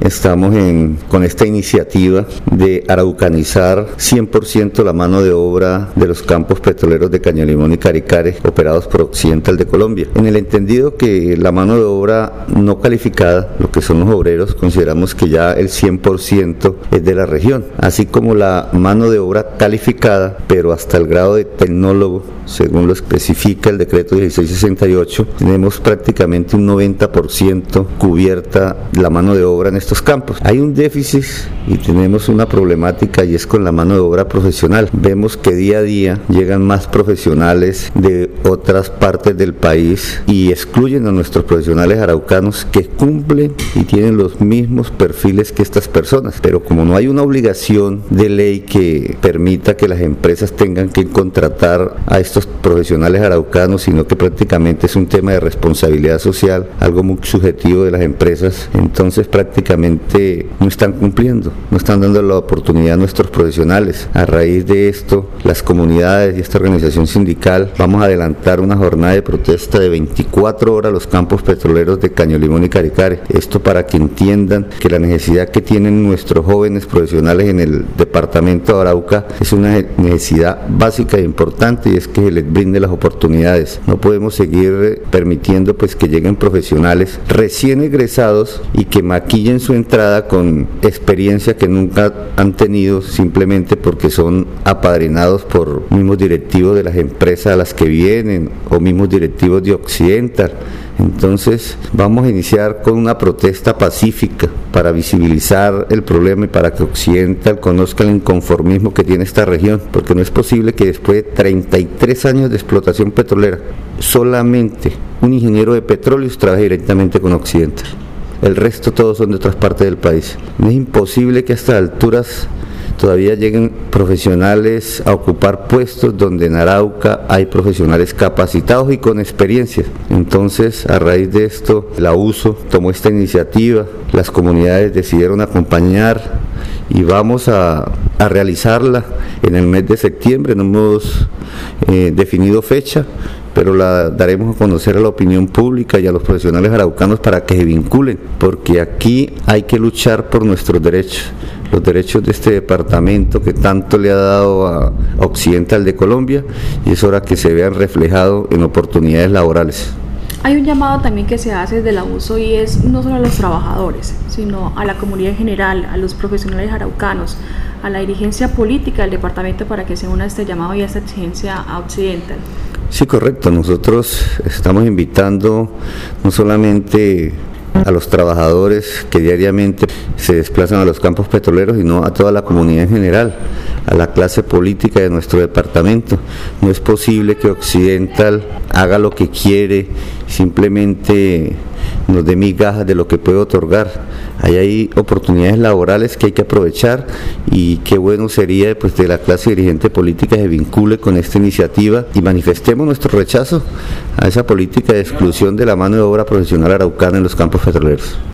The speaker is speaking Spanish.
estamos con esta iniciativa de araucanizar 100% la mano de obra de los campos petroleros de Cañalimón y Caricare operados por Occidental de Colombia. En el entendido que la mano de obra no calificada, lo que son los obreros, consideramos que ya el 100% es de la región, así como la mano de obra calificada, pero hasta el grado de tecnólogo, según lo especifica el decreto 1668, tenemos prácticamente un 90% cubierta la mano de obra en estos campos. Hay un déficit y tenemos una problemática, y es con la mano de obra profesional. Vemos que día a día llegan más profesionales de otras partes del país y excluyen a nuestros profesionales araucanos que cumplen y tienen los mismos perfiles que estas personas, pero como no hay una obligación de ley que permita que las empresas tengan que contratar a estos profesionales araucanos, sino que prácticamente es un tema de responsabilidad social, algo muy subjetivo de las empresas, entonces prácticamente no están cumpliendo, no están dando la oportunidad a nuestros profesionales. A raíz de esto, las comunidades y esta organización sindical vamos a adelantar una jornada de protesta de 24 horas a los campos petroleros de Cañalimón y Caricare. Esto para que entiendan que la necesidad que tienen nuestros jóvenes profesionales en el departamento de Arauca es una necesidad básica e importante, y es que se les brinde las oportunidades. No podemos seguir permitiendo pues que lleguen profesionales recién egresados y que maquillen su entrada con experiencia que nunca han tenido, simplemente porque son apadrinados por mismos directivos de las empresas a las que vienen o mismos directivos de Occidental. Entonces vamos a iniciar con una protesta pacífica para visibilizar el problema y para que Occidental conozca el inconformismo que tiene esta región, porque no es posible que después de 33 años de explotación petrolera solamente un ingeniero de petróleos trabaje directamente con Occidental. El resto todos son de otras partes del país. No es imposible que a estas alturas todavía lleguen profesionales a ocupar puestos donde en Arauca hay profesionales capacitados y con experiencia. Entonces, a raíz de esto, la USO tomó esta iniciativa, las comunidades decidieron acompañar y vamos a realizarla en el mes de septiembre. No hemos definido fecha, pero la daremos a conocer a la opinión pública y a los profesionales araucanos para que se vinculen, porque aquí hay que luchar por nuestros derechos, los derechos de este departamento que tanto le ha dado a Occidental de Colombia, y es hora que se vean reflejados en oportunidades laborales. Hay un llamado también que se hace desde la USO, y es no solo a los trabajadores, sino a la comunidad en general, a los profesionales araucanos, a la dirigencia política del departamento, para que se una a este llamado y a esta exigencia a Occidental. Sí, correcto. Nosotros estamos invitando no solamente a los trabajadores que diariamente se desplazan a los campos petroleros, sino a toda la comunidad en general, a la clase política de nuestro departamento. No es posible que Occidental haga lo que quiere, simplemente nos dé migajas de lo que puede otorgar. Ahí hay oportunidades laborales que hay que aprovechar, y qué bueno sería pues de la clase dirigente política se vincule con esta iniciativa y manifestemos nuestro rechazo a esa política de exclusión de la mano de obra profesional araucana en los campos petroleros.